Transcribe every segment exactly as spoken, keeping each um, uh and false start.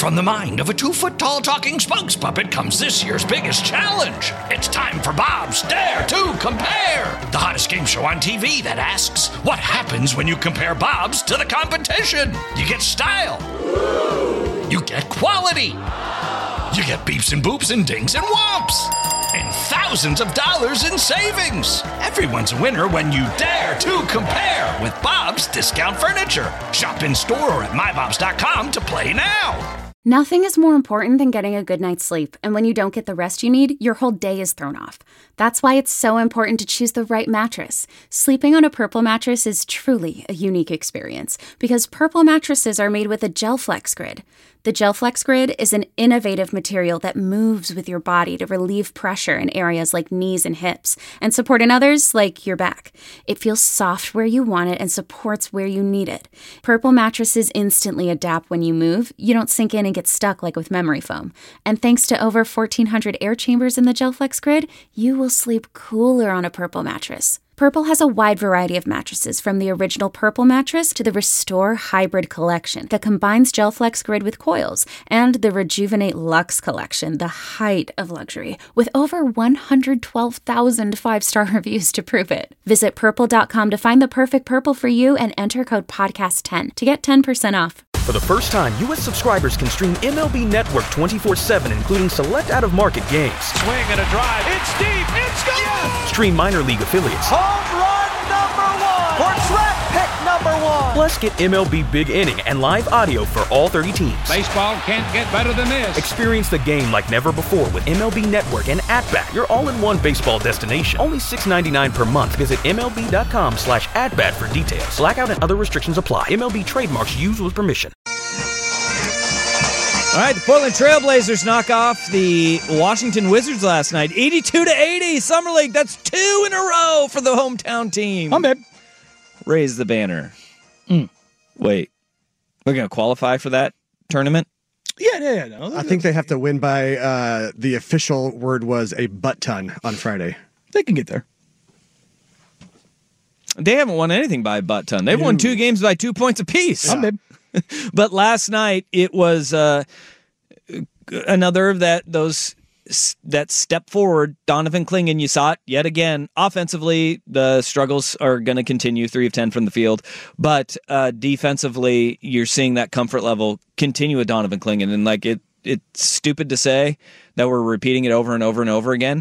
From the mind of a two-foot-tall talking spokes puppet comes this year's biggest challenge. It's time for Bob's Dare to Compare, the hottest game show on T V that asks, what happens when you compare Bobs to the competition? You get style. You get quality. You get beeps and boops and dings and whomps. And thousands of dollars in savings. Everyone's a winner when you dare to compare with Bob's Discount Furniture. Shop in store or at my bobs dot com to play now. Nothing is more important than getting a good night's sleep, and when you don't get the rest you need, your whole day is thrown off. That's why it's so important to choose the right mattress. Sleeping on a Purple mattress is truly a unique experience, because Purple mattresses are made with a GelFlex Grid. The GelFlex Grid is an innovative material that moves with your body to relieve pressure in areas like knees and hips, and support in others like your back. It feels soft where you want it and supports where you need it. Purple mattresses instantly adapt when you move. You don't sink in and get stuck like with memory foam. And thanks to over fourteen hundred air chambers in the GelFlex Grid, you will sleep cooler on a Purple mattress. Purple has a wide variety of mattresses, from the original Purple mattress to the Restore Hybrid collection that combines GelFlex Grid with coils, and the Rejuvenate Luxe collection, the height of luxury, with over one hundred twelve thousand five-star reviews to prove it. Visit purple dot com to find the perfect Purple for you and enter code podcast ten to get ten percent off. For the first time, U S subscribers can stream M L B Network twenty-four seven, including select out-of-market games. Swing and a drive. It's deep. It's gone. Yes! Stream minor league affiliates. Home run number one. Or draft pick number one. Plus, get M L B Big Inning and live audio for all thirty teams. Baseball can't get better than this. Experience the game like never before with M L B Network and At-Bat, your all-in-one baseball destination. Only six dollars and ninety-nine cents per month. Visit M L B dot com slash at-bat for details. Blackout and other restrictions apply. M L B trademarks used with permission. All right, the Portland Trailblazers knock off the Washington Wizards last night. eighty-two to eighty, Summer League. That's two in a row for the hometown team. I'm babe. Raise the banner. Mm. Wait, we're going to qualify for that tournament? Yeah, yeah, yeah. No, I think they have to win by, uh, the official word was a butt ton on Friday. They can get there. They haven't won anything by a butt ton. They've Ew. won two games by two points apiece. I'm babe. But last night it was uh, another of that those that step forward. Donovan Clingan, you saw it yet again. Offensively, the struggles are going to continue. Three of ten from the field, but uh, defensively, you're seeing that comfort level continue with Donovan Clingan. And like it, it's stupid to say that we're repeating it over and over and over again,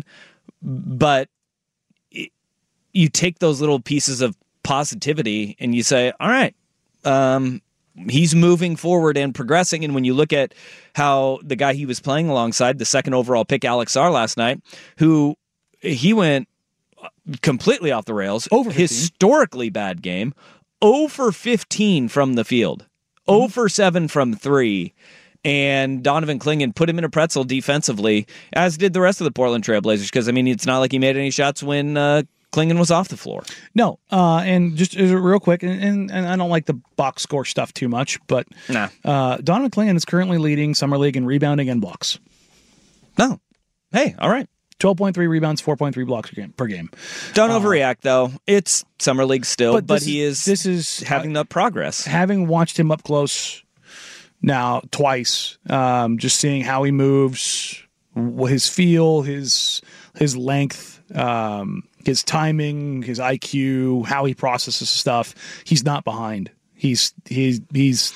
but it, you take those little pieces of positivity and you say, all right. Um, He's moving forward and progressing, and when you look at how the guy he was playing alongside, the second overall pick, Alex Sarr, last night, who he went completely off the rails, over historically bad game, zero for fifteen from the field, mm-hmm. zero for seven from three, and Donovan Clingan put him in a pretzel defensively, as did the rest of the Portland Trailblazers, because, I mean, it's not like he made any shots when uh, Clingan was off the floor. No, uh, and just uh, real quick, and, and, and I don't like the box score stuff too much, but nah. uh, Donovan Clingan is currently leading Summer League in rebounding and blocks. No. Hey, all right. twelve point three rebounds, four point three blocks per game. Per game. Don't uh, overreact, though. It's Summer League still, but, but he is, this is having uh, the progress. Having watched him up close now twice, um, just seeing how he moves, his feel, his his length, um, his timing, his I Q, how he processes stuff. He's not behind. He's he's he's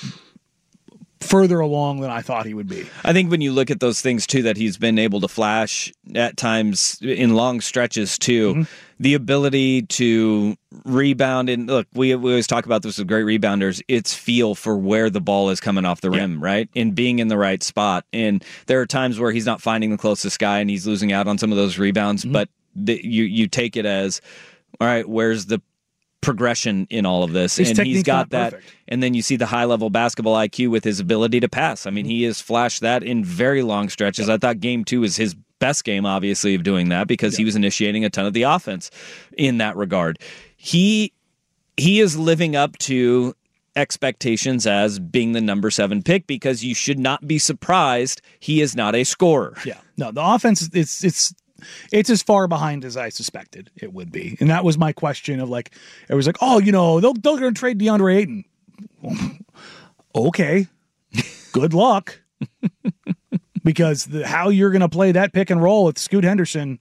further along than I thought he would be. I think when you look at those things too that he's been able to flash at times in long stretches too, mm-hmm. the ability to rebound, and look, we, we always talk about this with great rebounders, it's feel for where the ball is coming off the rim, yeah. right? And being in the right spot. And there are times where he's not finding the closest guy and he's losing out on some of those rebounds, mm-hmm. but the, you you take it as, all right, where's the progression in all of this? His and he's got that. Perfect. And then you see the high-level basketball I Q with his ability to pass. I mean, he has flashed that in very long stretches. I thought game two was his best game, obviously, of doing that because yeah. he was initiating a ton of the offense in that regard. He he is living up to expectations as being the number seven pick because you should not be surprised he is not a scorer. Yeah, no, the offense, it's it's it's as far behind as I suspected it would be. And that was my question of like, it was like, oh, you know, they'll, they're going to trade DeAndre Ayton. Okay, good luck. because the, how you're going to play that pick and roll with Scoot Henderson,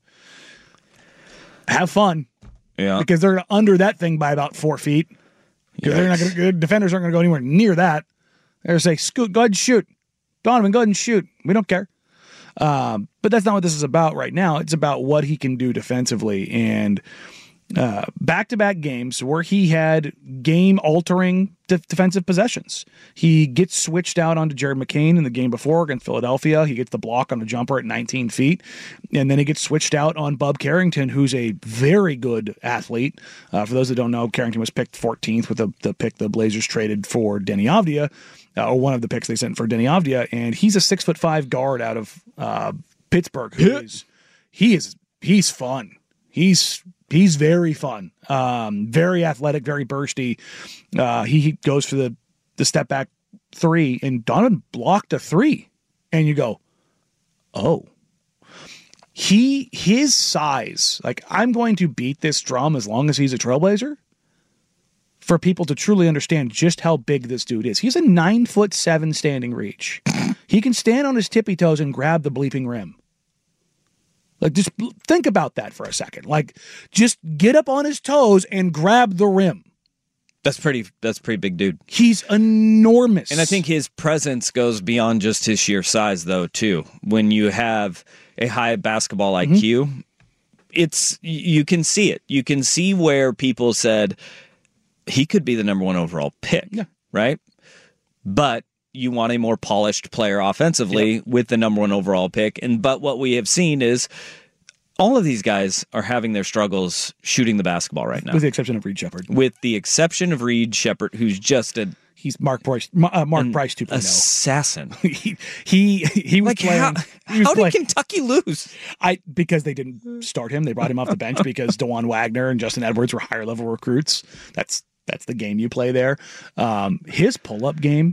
have fun. Yeah. Because they're under that thing by about four feet. Because they're not going to, defenders aren't going to go anywhere near that. They're going to say, Scoot, go ahead and shoot. Donovan, go ahead and shoot. We don't care. Um, but that's not what this is about right now. It's about what he can do defensively. And uh, back-to-back games where he had game-altering de- defensive possessions. He gets switched out onto Jared McCain in the game before against Philadelphia. He gets the block on the jumper at nineteen feet. And then he gets switched out on Bub Carrington, who's a very good athlete. Uh, for those that don't know, Carrington was picked fourteenth with the, the pick the Blazers traded for Denny Avdia, uh, or one of the picks they sent for Denny Avdia. And he's a six foot five guard out of uh, Pittsburgh. Who is, he is he's fun. He's He's very fun, um, very athletic, very bursty. Uh, he, he goes for the, the step back three, and Donovan blocked a three. And you go, oh. He his size, like, I'm going to beat this drum as long as he's a Trailblazer for people to truly understand just how big this dude is. He's a nine foot seven standing reach. He can stand on his tippy toes and grab the bleeping rim. Like, just think about that for a second. Like, just get up on his toes and grab the rim. That's pretty. That's pretty big, dude. He's enormous, and I think his presence goes beyond just his sheer size, though. Too, when you have a high basketball I Q, mm-hmm. it's you can see it. You can see where people said he could be the number one overall pick, yeah. right? But you want a more polished player offensively yep. with the number one overall pick. And but what we have seen is all of these guys are having their struggles shooting the basketball right now. With the exception of Reed Sheppard. With the exception of Reed Sheppard, who's just a He's Mark Price uh, Mark Price two point oh. Assassin. he, he he was like playing. How, he was how playing, did Kentucky lose? I because they didn't start him. They brought him off the bench because DeJuan Wagner and Justin Edwards were higher level recruits. That's that's the game you play there. Um, his pull up game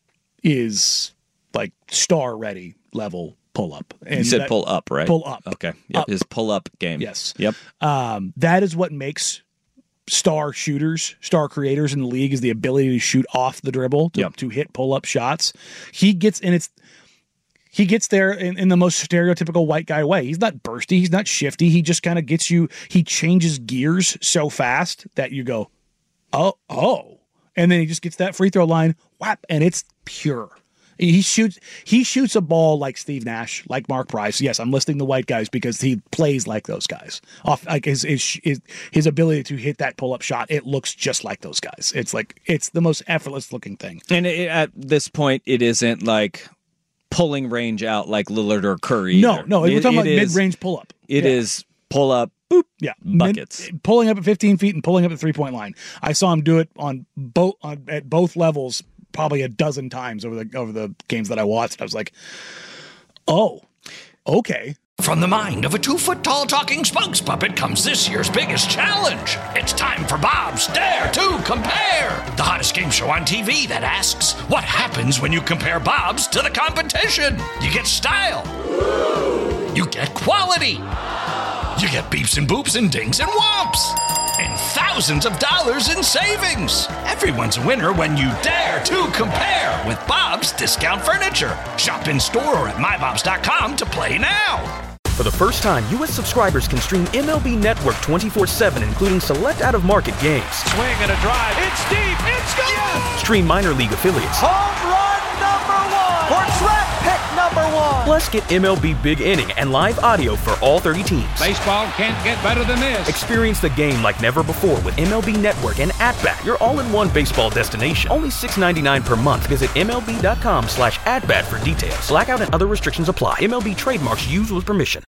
is like star ready level pull up. And you said that, pull up, right? Pull up. Okay. Yep. Up. His pull up game. Yes. Yep. Um, that is what makes star shooters, star creators in the league, is the ability to shoot off the dribble, to, yep. to hit pull up shots. He gets, and it's, he gets there in, in the most stereotypical white guy way. He's not bursty. He's not shifty. He just kind of gets you, he changes gears so fast that you go, oh, oh. And then he just gets that free throw line, whap, and it's pure. He shoots he shoots a ball like Steve Nash, like Mark Price. Yes, I'm listing the white guys because he plays like those guys. Off like his his his, his ability to hit that pull-up shot, it looks just like those guys. It's like it's the most effortless looking thing. And it, at this point, it isn't like pulling range out like Lillard or Curry. No, either. no, we're it, talking it about is, mid-range pull-up. It yeah. is pull up, boop, yeah, buckets. Mid, pulling up at fifteen feet and pulling up at three-point line. I saw him do it on both on, at both levels probably a dozen times over the over the games that I watched. I was like, oh, okay. From the mind of a two-foot-tall talking spokes puppet comes this year's biggest challenge. It's time for Bob's Dare to Compare, the hottest game show on T V that asks, what happens when you compare Bob's to the competition? You get style. You get quality. You get beeps and boops and dings and whomps. And thousands of dollars in savings. Everyone's a winner when you dare to compare with Bob's Discount Furniture. Shop in store or at my bobs dot com to play now. For the first time, U S subscribers can stream M L B Network twenty-four seven, including select out-of-market games. Swing and a drive. It's deep. It's gone. Yes. Stream minor league affiliates. Home run number one. Or draft pick number one. Plus, get M L B Big Inning and live audio for all thirty teams. Baseball can't get better than this. Experience the game like never before with M L B Network and At-Bat, your all-in-one baseball destination. Only six dollars and ninety-nine cents per month. Visit MLB.com slash at-bat for details. Blackout and other restrictions apply. M L B trademarks used with permission.